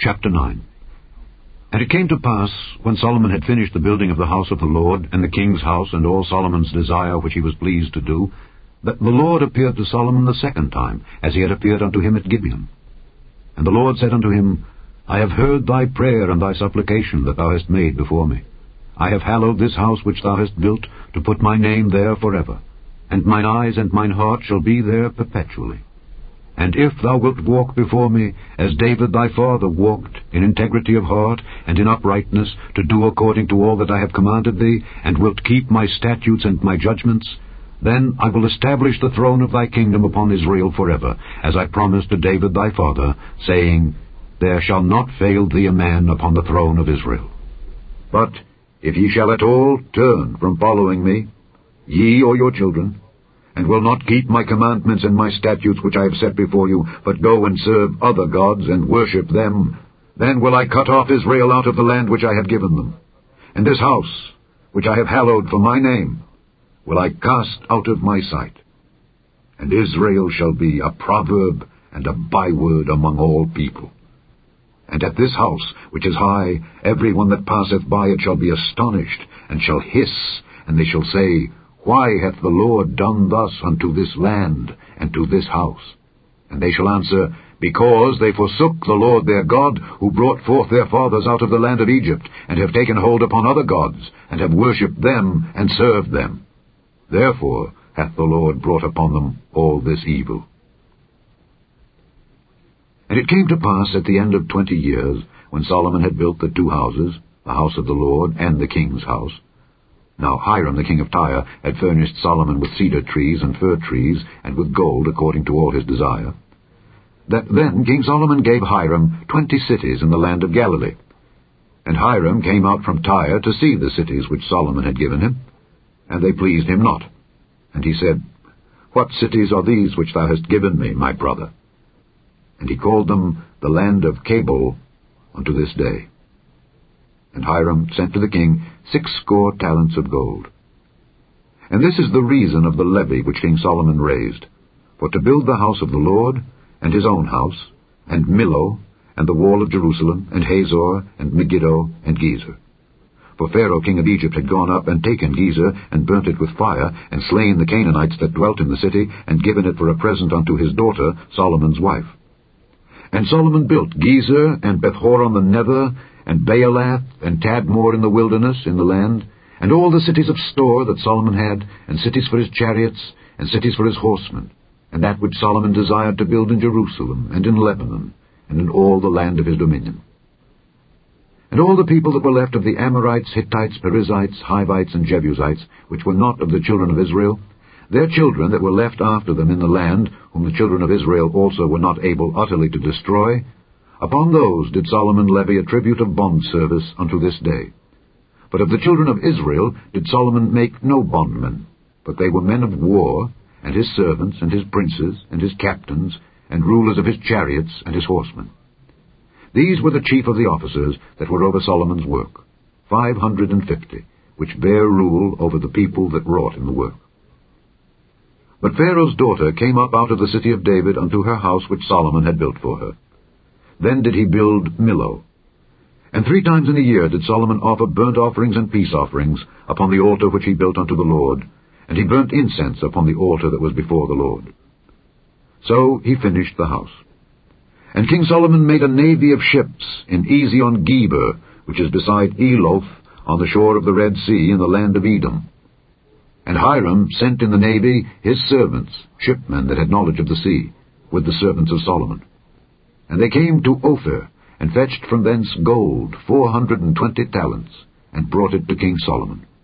Chapter 9. And it came to pass, when Solomon had finished the building of the house of the Lord, and the king's house, and all Solomon's desire which he was pleased to do, that the Lord appeared to Solomon the second time, as he had appeared unto him at Gibeon. And the Lord said unto him, I have heard thy prayer and thy supplication that thou hast made before me. I have hallowed this house which thou hast built, to put my name there forever, and mine eyes and mine heart shall be there perpetually. And if thou wilt walk before me, as David thy father walked, in integrity of heart, and in uprightness, to do according to all that I have commanded thee, and wilt keep my statutes and my judgments, then I will establish the throne of thy kingdom upon Israel forever, as I promised to David thy father, saying, There shall not fail thee a man upon the throne of Israel. But if ye shall at all turn from following me, ye or your children, and will not keep my commandments and my statutes which I have set before you, but go and serve other gods and worship them, then will I cut off Israel out of the land which I have given them. And this house, which I have hallowed for my name, will I cast out of my sight. And Israel shall be a proverb and a byword among all people. And at this house, which is high, every one that passeth by it shall be astonished, and shall hiss, and they shall say, Why hath the Lord done thus unto this land, and to this house? And they shall answer, Because they forsook the Lord their God, who brought forth their fathers out of the land of Egypt, and have taken hold upon other gods, and have worshipped them, and served them. Therefore hath the Lord brought upon them all this evil. And it came to pass at the end of 20 years, when Solomon had built the 2 houses, the house of the Lord and the king's house. Now Hiram the king of Tyre had furnished Solomon with cedar trees and fir trees, and with gold according to all his desire. That then King Solomon gave Hiram 20 cities in the land of Galilee. And Hiram came out from Tyre to see the cities which Solomon had given him, and they pleased him not. And he said, What cities are these which thou hast given me, my brother? And he called them the land of Cabul unto this day. And Hiram sent to the king 60 talents of gold. And this is the reason of the levy which King Solomon raised, for to build the house of the Lord, and his own house, and Millo, and the wall of Jerusalem, and Hazor, and Megiddo, and Gezer. For Pharaoh king of Egypt had gone up and taken Gezer, and burnt it with fire, and slain the Canaanites that dwelt in the city, and given it for a present unto his daughter, Solomon's wife. And Solomon built Gezer, and Bethhoron the Nether, and Baalath, and Tadmor in the wilderness, in the land, and all the cities of store that Solomon had, and cities for his chariots, and cities for his horsemen, and that which Solomon desired to build in Jerusalem, and in Lebanon, and in all the land of his dominion. And all the people that were left of the Amorites, Hittites, Perizzites, Hivites, and Jebusites, which were not of the children of Israel, their children that were left after them in the land, whom the children of Israel also were not able utterly to destroy, upon those did Solomon levy a tribute of bondservice unto this day. But of the children of Israel did Solomon make no bondmen, but they were men of war, and his servants, and his princes, and his captains, and rulers of his chariots, and his horsemen. These were the chief of the officers that were over Solomon's work, 550, which bare rule over the people that wrought in the work. But Pharaoh's daughter came up out of the city of David unto her house which Solomon had built for her. Then did he build Millo. And 3 times in a year did Solomon offer burnt offerings and peace offerings upon the altar which he built unto the Lord, and he burnt incense upon the altar that was before the Lord. So he finished the house. And King Solomon made a navy of ships in Ezion Geber, which is beside Eloth, on the shore of the Red Sea, in the land of Edom. And Hiram sent in the navy his servants, shipmen that had knowledge of the sea, with the servants of Solomon. And they came to Ophir, and fetched from thence gold 420 talents, and brought it to King Solomon.